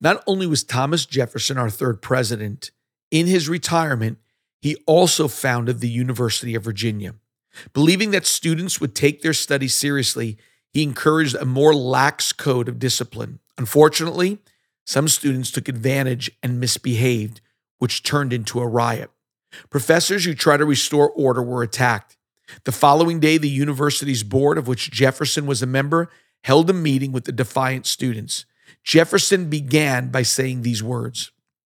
Not only was Thomas Jefferson our third president, in his retirement, he also founded the University of Virginia. Believing that students would take their studies seriously, he encouraged a more lax code of discipline. Unfortunately, some students took advantage and misbehaved, which turned into a riot. Professors who tried to restore order were attacked. The following day, the university's board, of which Jefferson was a member, held a meeting with the defiant students. Jefferson began by saying these words: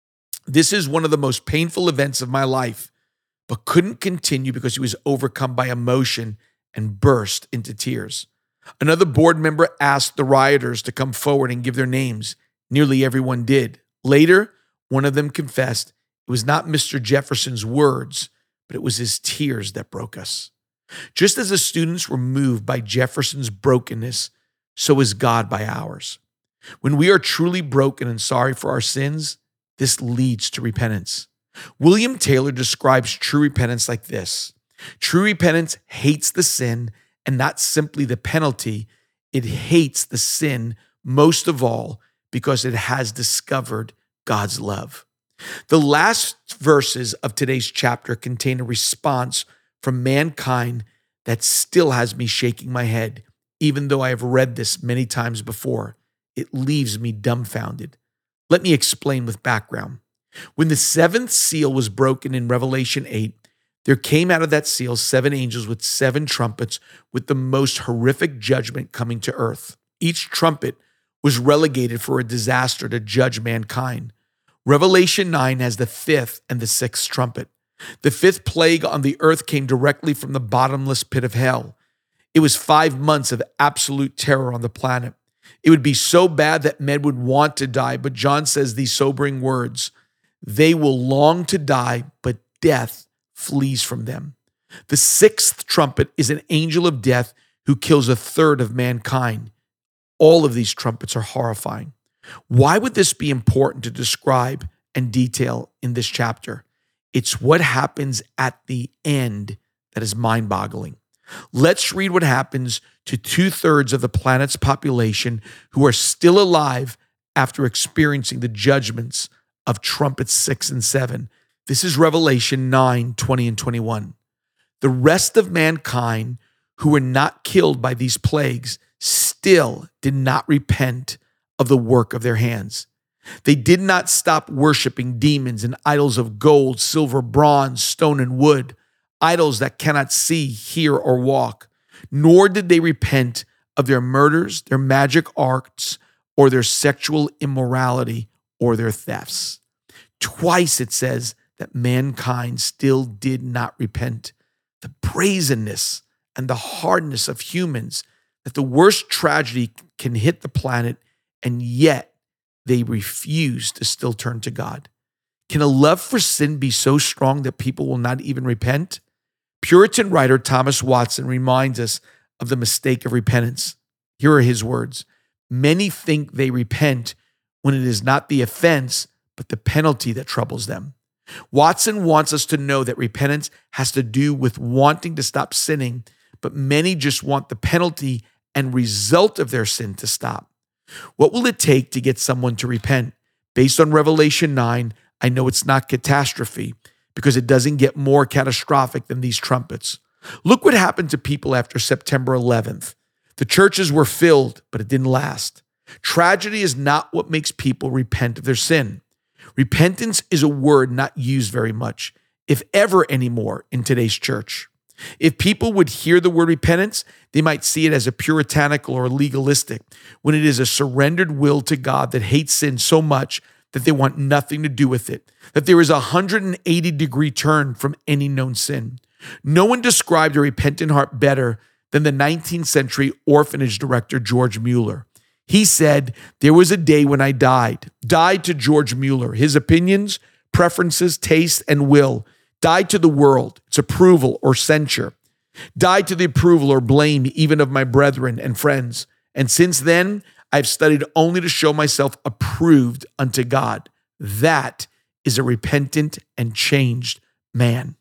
"This is one of the most painful events of my life," but couldn't continue because he was overcome by emotion and burst into tears. Another board member asked the rioters to come forward and give their names. Nearly everyone did. Later, one of them confessed it was not Mr. Jefferson's words, but it was his tears that broke us. Just as the students were moved by Jefferson's brokenness, so is God by ours. When we are truly broken and sorry for our sins, this leads to repentance. William Taylor describes true repentance like this: true repentance hates the sin and not simply the penalty. It hates the sin most of all because it has discovered God's love. The last verses of today's chapter contain a response from mankind that still has me shaking my head, even though I have read this many times before. It leaves me dumbfounded. Let me explain with background. When the seventh seal was broken in Revelation 8, there came out of that seal 7 angels with 7 trumpets, with the most horrific judgment coming to earth. Each trumpet was relegated for a disaster to judge mankind. Revelation 9 has the 5th and the 6th trumpet. The 5th plague on the earth came directly from the bottomless pit of hell. It was 5 months of absolute terror on the planet. It would be so bad that men would want to die, but John says these sobering words: "They will long to die, but death flees from them." The 6th trumpet is an angel of death who kills 1/3 of mankind. All of these trumpets are horrifying. Why would this be important to describe and detail in this chapter? It's what happens at the end that is mind-boggling. Let's read what happens to 2/3 of the planet's population who are still alive after experiencing the judgments of trumpets 6 and 7. This is Revelation 9, 20 and 21. The rest of mankind who were not killed by these plagues still did not repent of the work of their hands. They did not stop worshiping demons and idols of gold, silver, bronze, stone, and wood, idols that cannot see, hear, or walk. Nor did they repent of their murders, their magic arts, or their sexual immorality, or their thefts. Twice it says that mankind still did not repent. The brazenness and the hardness of humans, that the worst tragedy can hit the planet, and yet they refuse to still turn to God. Can a love for sin be so strong that people will not even repent? Puritan writer Thomas Watson reminds us of the mistake of repentance. Here are his words: "Many think they repent when it is not the offense, but the penalty that troubles them." Watson wants us to know that repentance has to do with wanting to stop sinning, but many just want the penalty and result of their sin to stop. What will it take to get someone to repent? Based on Revelation 9, I know it's not catastrophe, because it doesn't get more catastrophic than these trumpets. Look what happened to people after September 11th. The churches were filled, but it didn't last. Tragedy is not what makes people repent of their sin. Repentance is a word not used very much, if ever anymore, in today's church. If people would hear the word repentance, they might see it as a puritanical or legalistic, when it is a surrendered will to God that hates sin so much that they want nothing to do with it, that there is a 180-degree turn from any known sin. No one described a repentant heart better than the 19th century orphanage director George Mueller. He said, "There was a day when I died to George Mueller, his opinions, preferences, taste, and will, died to the world, its approval or censure, died to the approval or blame even of my brethren and friends. And since then, I've studied only to show myself approved unto God." That is a repentant and changed man.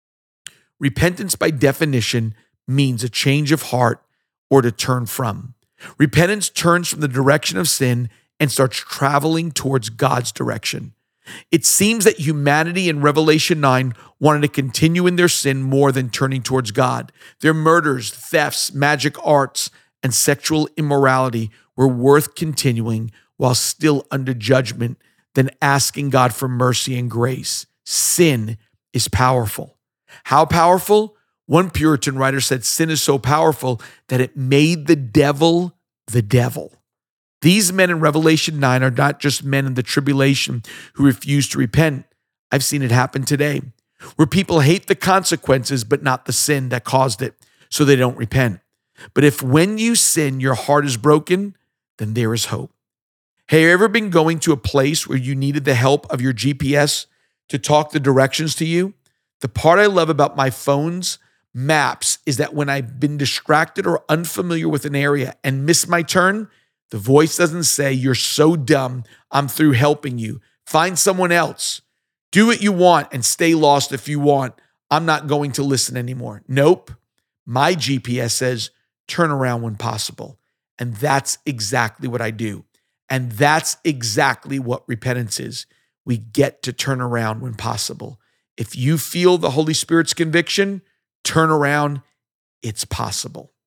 Repentance, by definition, means a change of heart or to turn from. Repentance turns from the direction of sin and starts traveling towards God's direction. It seems that humanity in Revelation 9 wanted to continue in their sin more than turning towards God. Their murders, thefts, magic arts, and sexual immorality were worth continuing while still under judgment than asking God for mercy and grace. Sin is powerful. How powerful? One Puritan writer said sin is so powerful that it made the devil the devil. These men in Revelation 9 are not just men in the tribulation who refuse to repent. I've seen it happen today, where people hate the consequences but not the sin that caused it, so they don't repent. But if when you sin, your heart is broken, then there is hope. Have you ever been going to a place where you needed the help of your GPS to talk the directions to you? The part I love about my phone's maps is that when I've been distracted or unfamiliar with an area and miss my turn, the voice doesn't say, "You're so dumb, I'm through helping you. Find someone else. Do what you want and stay lost if you want. I'm not going to listen anymore." Nope. My GPS says, "Turn around when possible." And that's exactly what I do. And that's exactly what repentance is. We get to turn around when possible. If you feel the Holy Spirit's conviction, turn around. It's possible.